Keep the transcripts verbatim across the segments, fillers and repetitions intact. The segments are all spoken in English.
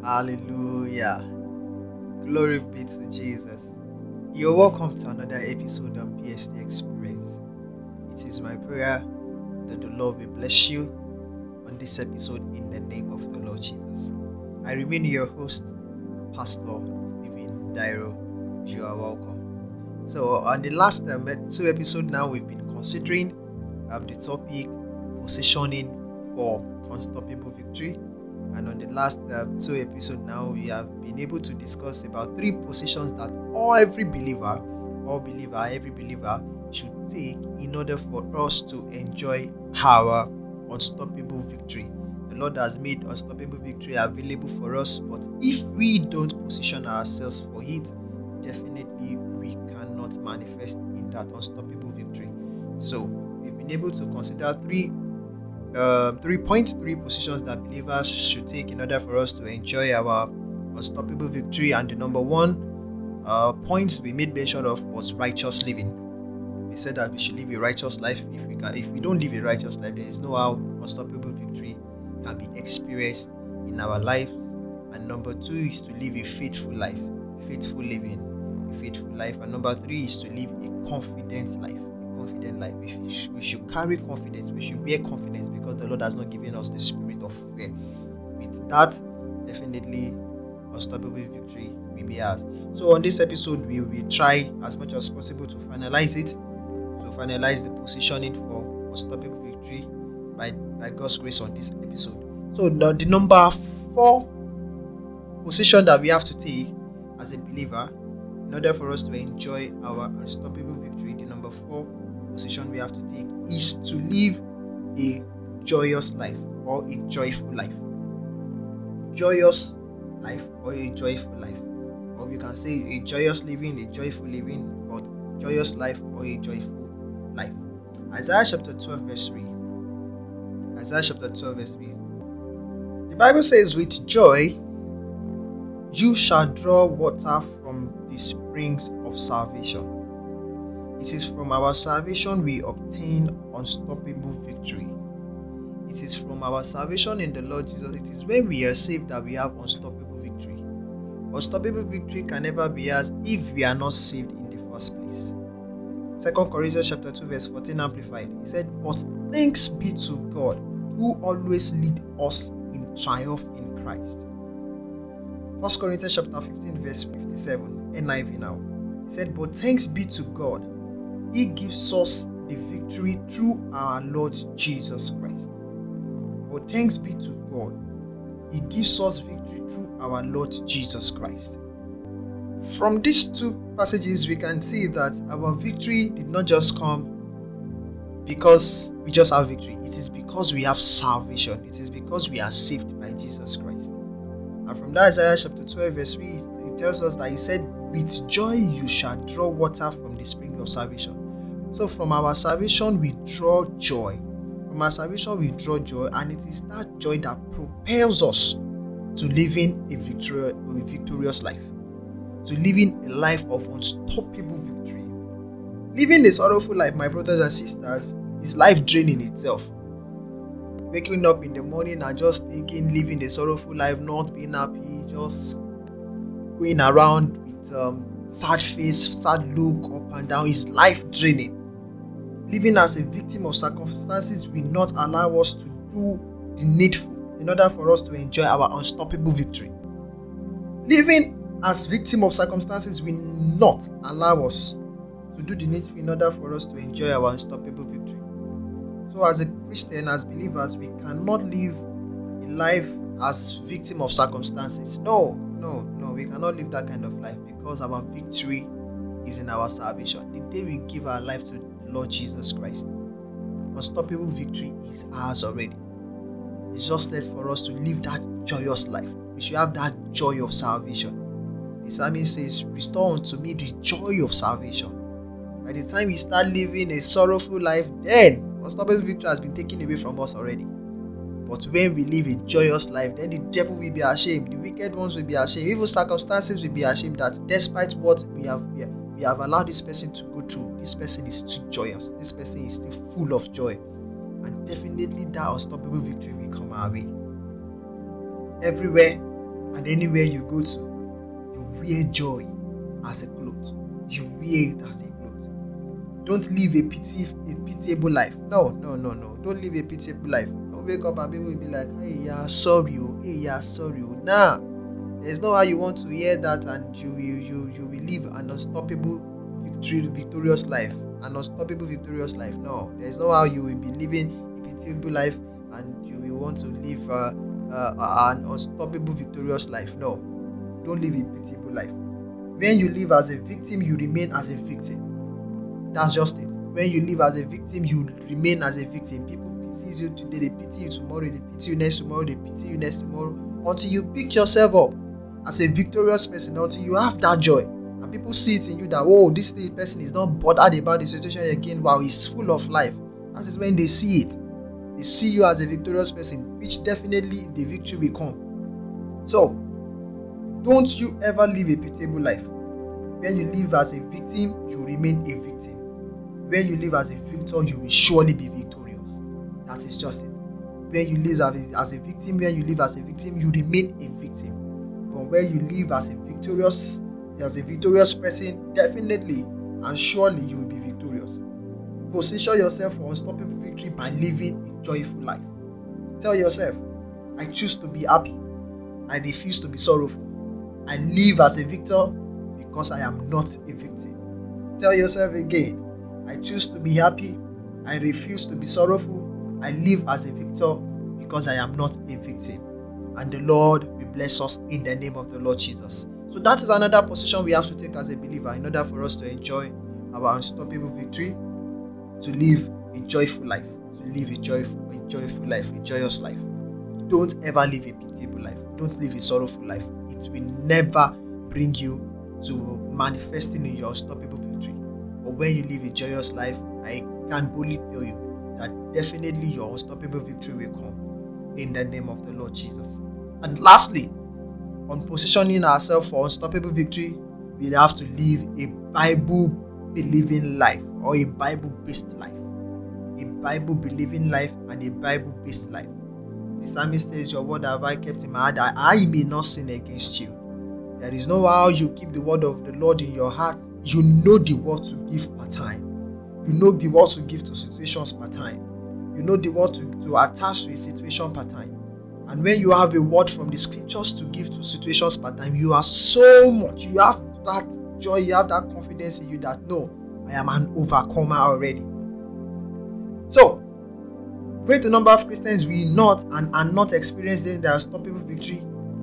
Hallelujah. Glory be to Jesus. You're welcome to another episode of P S T Experience. It is my prayer that the Lord will bless you on this episode in the name of the Lord Jesus. I remain your host, Pastor Stephen Dairo. You are welcome. So, on the last um, two episodes now, we've been considering um, the topic positioning for unstoppable victory. And on the last uh, two episodes now, we have been able to discuss about three positions that all every believer, all believer, every believer should take in order for us to enjoy our unstoppable victory. The Lord has made unstoppable victory available for us, but if we don't position ourselves for it, definitely we cannot manifest in that unstoppable victory. So we've been able to consider three Uh, three points, three positions that believers should take in order for us to enjoy our unstoppable victory. And the number one uh, point we made mention of was righteous living. We said that we should live a righteous life. If we can, if we don't live a righteous life, there is no how unstoppable victory can be experienced in our life. And number two is to live a faithful life, faithful living, a faithful life. And number three is to live a confident life. Confident life. We should, we should carry confidence. We should bear confidence because the Lord has not given us the spirit of fear. With that, definitely unstoppable victory will be ours. So on this episode, we will try as much as possible to finalize it, to finalize the positioning for unstoppable victory by, by God's grace on this episode. So the, the number four position that we have to take as a believer in order for us to enjoy our unstoppable victory, the number four position we have to take is to live a joyous life or a joyful life. Joyous life or a joyful life. Or we can say a joyous living, a joyful living, or joyous life or a joyful life. Isaiah chapter twelve verse three. Isaiah chapter twelve verse three. The Bible says, with joy you shall draw water from the springs of salvation. It is from our salvation we obtain unstoppable victory. It is from our salvation in the Lord Jesus. It is when we are saved that we have unstoppable victory. Unstoppable victory can never be ours if we are not saved in the first place. Second Corinthians chapter two verse fourteen amplified. He said, but thanks be to God who always lead us in triumph in Christ. First Corinthians chapter fifteen verse fifty-seven, N I V now. He said, but thanks be to God. He gives us the victory through our Lord Jesus Christ. But thanks be to God. He gives us victory through our Lord Jesus Christ. From these two passages, we can see that our victory did not just come because we just have victory. It is because we have salvation. It is because we are saved by Jesus Christ. And from that Isaiah chapter twelve verse three, it tells us that he said, with joy you shall draw water from the spring of salvation. So from our salvation we draw joy. From our salvation we draw joy, and it is that joy that propels us to living a, victor- a victorious life, to living a life of unstoppable victory. Living a sorrowful life, my brothers and sisters, is life draining itself. Waking up in the morning and just thinking, living a sorrowful life, not being happy, just going around with um, sad face, sad look up and down, is life draining. Living as a victim of circumstances will not allow us to do the needful in order for us to enjoy our unstoppable victory. Living as victim of circumstances will not allow us to do the needful in order for us to enjoy our unstoppable victory. So as a Christian, as believers, we cannot live a life as victim of circumstances. No, no, no, we cannot live that kind of life because our victory is in our salvation. The day we give our life to the Lord Jesus Christ, unstoppable victory is ours already. It's just left for us to live that joyous life. We should have that joy of salvation. The psalmist says, restore unto me the joy of salvation. By the time we start living a sorrowful life, then unstoppable victory has been taken away from us already. But when we live a joyous life, then the devil will be ashamed. The wicked ones will be ashamed. Even circumstances will be ashamed that despite what we have, we have, we have allowed this person to go through, this person is still joyous. This person is still full of joy. And definitely that unstoppable victory will come our way. Everywhere And anywhere you go to, you wear joy as a cloth. You wear it as a cloth. Don't live a pity, a pitiable life. No, no, no, no. Don't live a pitiable life. Don't wake up and people will be like, hey, yeah, sorry, oh, hey, yeah, sorry, oh. Nah, there's no how you want to hear that, and you will, you, you will live an unstoppable, victory, victorious life. An unstoppable, victorious life. No, there's no how you will be living a pitiable life, and you will want to live uh, uh, an unstoppable, victorious life. No, don't live a pitiable life. When you live as a victim, you remain as a victim. That's just it. When you live as a victim, you remain as a victim. People pity you today, they pity you tomorrow, they pity you next tomorrow, they pity you next tomorrow, until you pick yourself up as a victorious person, until you have that joy. And people see it in you that, oh, this person is not bothered about the situation again. Wow, he's full of life. That is when they see it. They see you as a victorious person, which definitely the victory will come. So, don't you ever live a pitiable life. When you live as a victim, you remain a victim. When you live as a victor, you will surely be victorious. That is just it. When you live as a, as a victim, when you live as a victim, you remain a victim. But when you live as a victorious, as a victorious person, definitely and surely you will be victorious. Position yourself for unstoppable victory by living a joyful life. Tell yourself, I choose to be happy. I refuse to be sorrowful. I live as a victor because I am not a victim. Tell yourself again, I choose to be happy. I refuse to be sorrowful. I live as a victor because I am not a victim. And the Lord will bless us in the name of the Lord Jesus. So that is another position we have to take as a believer in order for us to enjoy our unstoppable victory, to live a joyful life, to live a joyful, a joyful life, a joyous life. Don't ever live a pitiable life. Don't live a sorrowful life. It will never bring you to manifesting in your unstoppable victory. But when you live a joyous life, I can boldly tell you that definitely your unstoppable victory will come in the name of the Lord Jesus. And lastly, on positioning ourselves for unstoppable victory, we have to live a Bible-believing life or a Bible-based life. A Bible-believing life and a Bible-based life. The psalmist says, your word have I kept in my heart that I may not sin against you. There is no how you keep the word of the Lord in your heart. You know the word to give per time. You know the word to give to situations per time. You know the word to, to attach to a situation per time. And when you have a word from the scriptures to give to situations per time, you are so much, you have that joy, you have that confidence in you that no, I am an overcomer already. So, great number of Christians will not and are not experiencing their unstoppable victory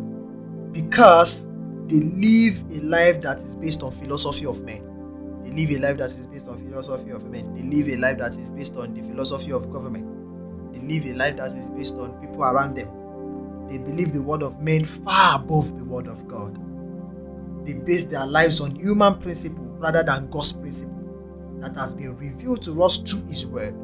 because they live a life that is based on philosophy of men. They live a life that is based on philosophy of men. They live a life that is based on the philosophy of government. They live a life that is based on people around them. They believe the word of men far above the word of God. They base their lives on human principle rather than God's principle that has been revealed to us through His word.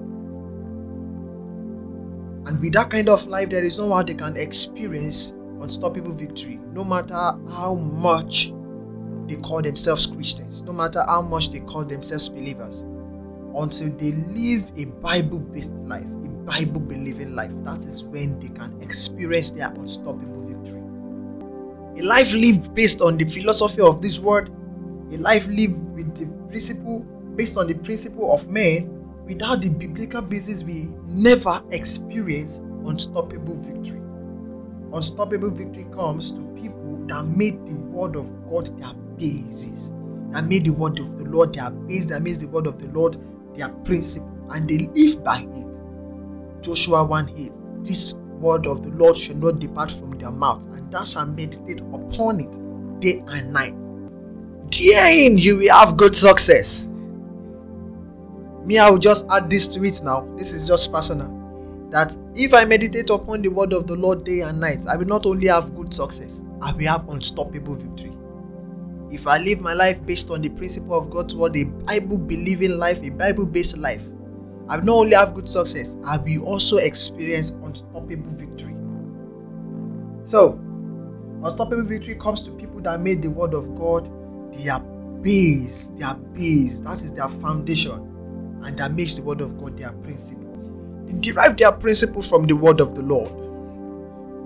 And with that kind of life, there is no how they can experience unstoppable victory, no matter how much they call themselves Christians, no matter how much they call themselves believers, until they live a Bible-based life, a Bible-believing life. That is when they can experience their unstoppable victory. A life lived based on the philosophy of this world, a life lived with the principle, based on the principle of men, without the biblical basis, we never experience unstoppable victory. Unstoppable victory comes to people that made the word of God their basis, that made the word of the Lord their base, that makes the word of the Lord their principle, and they live by it. Joshua one eight, this word of the Lord shall not depart from their mouth, and thou shalt meditate upon it day and night. Therein you will have good success. Me, I will just add this to it now. This is just personal. That if I meditate upon the word of the Lord day and night, I will not only have good success, I will have unstoppable victory. If I live my life based on the principle of God's word, a Bible-believing life, a Bible-based life, I will not only have good success, I will also experience unstoppable victory. So, unstoppable victory comes to people that made the word of God their base, their base, that is their foundation, and that makes the word of God their principle. They derive their principle from the word of the Lord.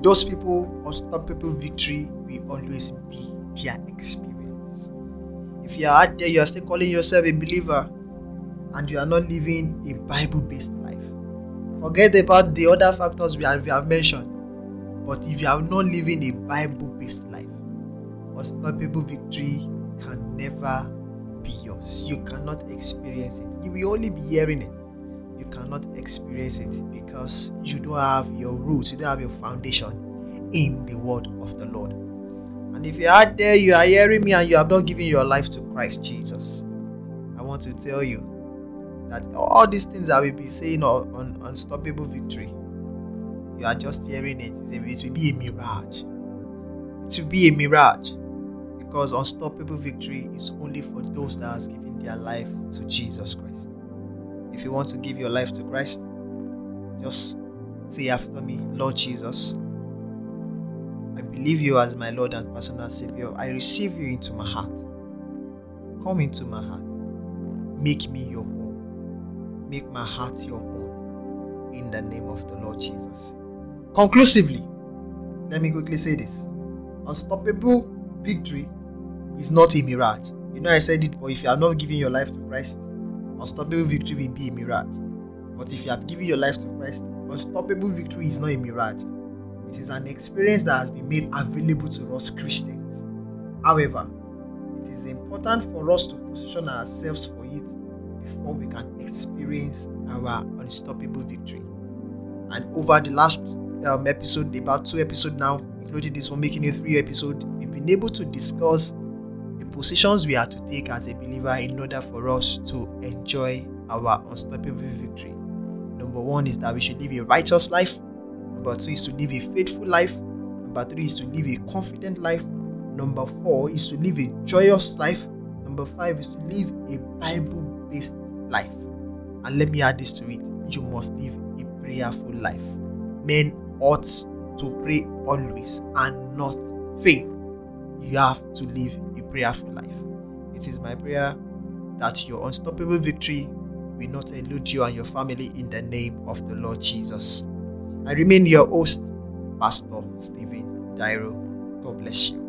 those people, unstoppable victory will always be their experience. If you are out there, you are still calling yourself a believer and you are not living a Bible-based life, forget about the other factors we have, we have mentioned. But if you are not living a Bible-based life, unstoppable victory can never be yours. You cannot experience it. You will only be hearing it. You cannot experience it because you don't have your roots, you don't have your foundation in the word of the Lord. And if you're out there, you are hearing me and you have not given your life to Christ Jesus, I want to tell you that all these things that we've been saying on, on unstoppable victory, you are just hearing it. It will be a mirage. It will be a mirage because unstoppable victory is only for those that has given their life to Jesus Christ. If you want to give your life to Christ, just say after me, Lord Jesus, I believe you as my Lord and personal Savior. I receive you into my heart. Come into my heart. Make me your home. Make my heart your home. In the name of the Lord Jesus. Conclusively, let me quickly say this. Unstoppable victory is not a mirage. You know I said it, but if you are not giving your life to Christ, unstoppable victory will be a mirage. But if you have given your life to Christ, unstoppable victory is not a mirage. It is an experience that has been made available to us Christians. However, it is important for us to position ourselves for it before we can experience our unstoppable victory. And over the last um, episode, about two episodes now, including this one, making it three episodes, we've been able to discuss the positions we are to take as a believer in order for us to enjoy our unstoppable victory. Number one is that we should live a righteous life. Number two is to live a faithful life. Number three is to live a confident life. Number four is to live a joyous life. Number five is to live a Bible-based life. And let me add this to it. You must live a prayerful life. Men ought to pray always and not fail. You have to live a prayerful life. It is my prayer that your unstoppable victory will not elude you and your family in the name of the Lord Jesus. I remain your host, Pastor Stephen Dairo. God bless you.